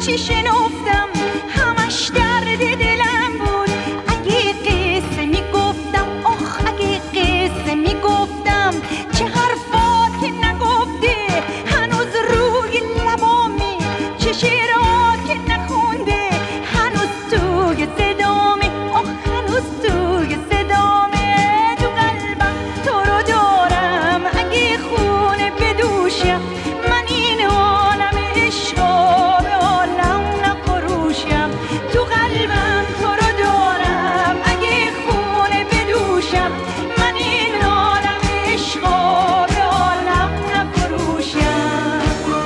چی شنفتم همش درد دلم بود. اگه قصه میگفتم آخ اگه قصه میگفتم چه حرفات که نگفته هنوز روی لبامه، چه شعرها که نخونده هنوز توی صدامه، آخ هنوز توی صدامه. تو قلبم تو رو دارم اگه خونه بدوشم من این عالم عشقا به عالم نفروشم. تو قلبم تو رو دارم اگه خونه بدوشم من این عالم عشقا به عالم نفروشم.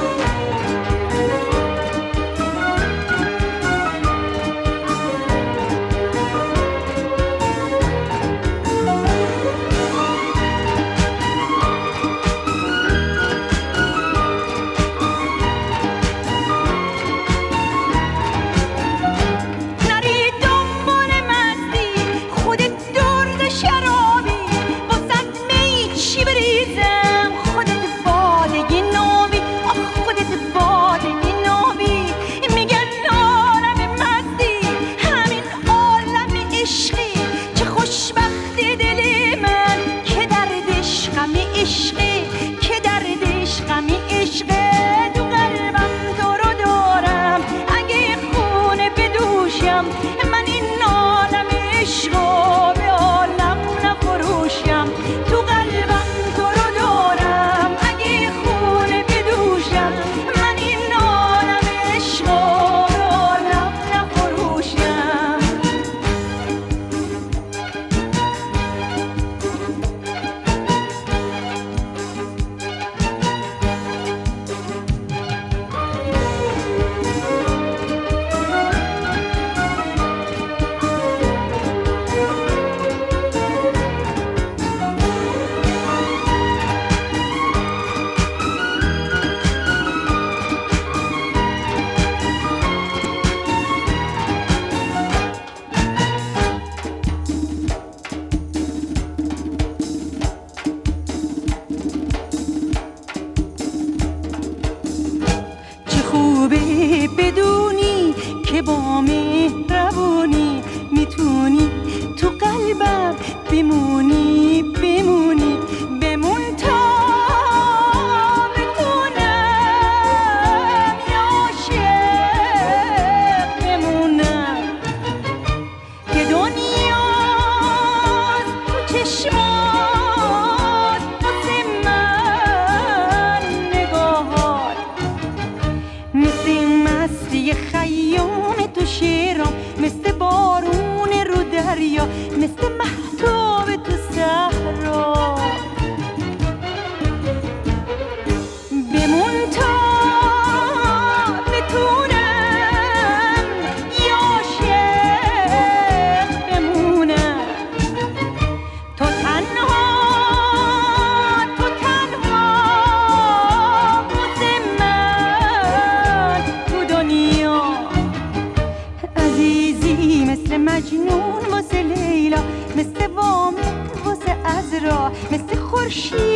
نری دنبال مستی خودت درد شرابی واسد می چی بریزم خودت باده نابی، آخ خودت باده نابی. میگن عالم مستی همین عالم عشقی، چه خوشبخت دل من که دردش غم عشقی، که دردش غم عشقه. تو قلبم تو رو دارم اگه خونه بدوشم من این عالم عشقا به عالم نفروشم. تو قلبم تو رو دارم اگه خونه بدوشم من این عالم عشقا به عالم نفروشم. چه خوبه بدونی که با مهربونی میتونی تو قلبم بمونی بمونی بمون تا بتونم عاشق بمونم. که دنیاست تو چشمات واسه من نگاهات مثل مستی خیام تو شعرام، مثل بارون رو دریا، مثل مهتاب تو صحرا. بمون تا بتونم عاشق بمونم. تو تنها واسه من تو دنیا عزیزی، مثل مجنون واسه لیلا، مثل وامق واسه عذرا، مثل خورشید